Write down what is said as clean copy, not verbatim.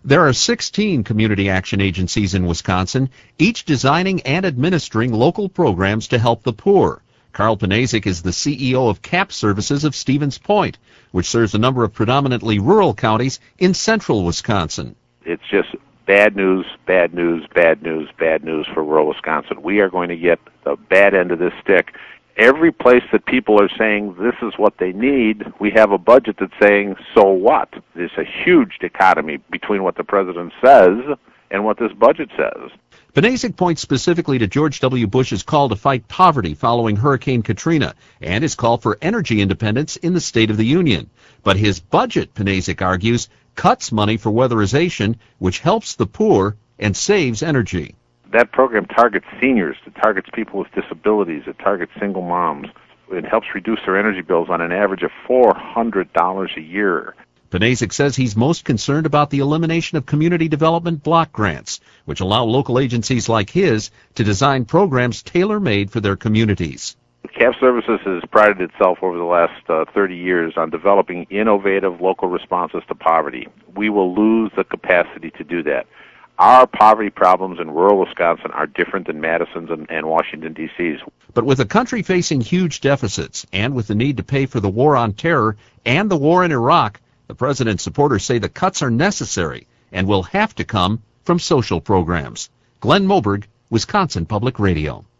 There are 16 community action agencies in Wisconsin, each designing and administering local programs to help the poor. Carl Panazik is the CEO of CAP Services of Stevens Point, which serves a number of predominantly rural counties in central Wisconsin. It's just bad news, bad news, bad news, bad news for rural Wisconsin. We are going to get the bad end of this stick. Every place that people are saying this is what they need, we have a budget that's saying, so what? There's a huge dichotomy between what the president says and what this budget says. Panazik points specifically to George W. Bush's call to fight poverty following Hurricane Katrina and his call for energy independence in the State of the Union. But his budget, Panazik argues, cuts money for weatherization, which helps the poor and saves energy. That program targets seniors, it targets people with disabilities, it targets single moms. It helps reduce their energy bills on an average of $400 a year. Panazik says he's most concerned about the elimination of community development block grants, which allow local agencies like his to design programs tailor-made for their communities. CAP Services has prided itself over the last 30 years on developing innovative local responses to poverty. We will lose the capacity to do that. Our poverty problems in rural Wisconsin are different than Madison's and Washington, D.C.'s. But with a country facing huge deficits and with the need to pay for the war on terror and the war in Iraq, the president's supporters say the cuts are necessary and will have to come from social programs. Glenn Moberg, Wisconsin Public Radio.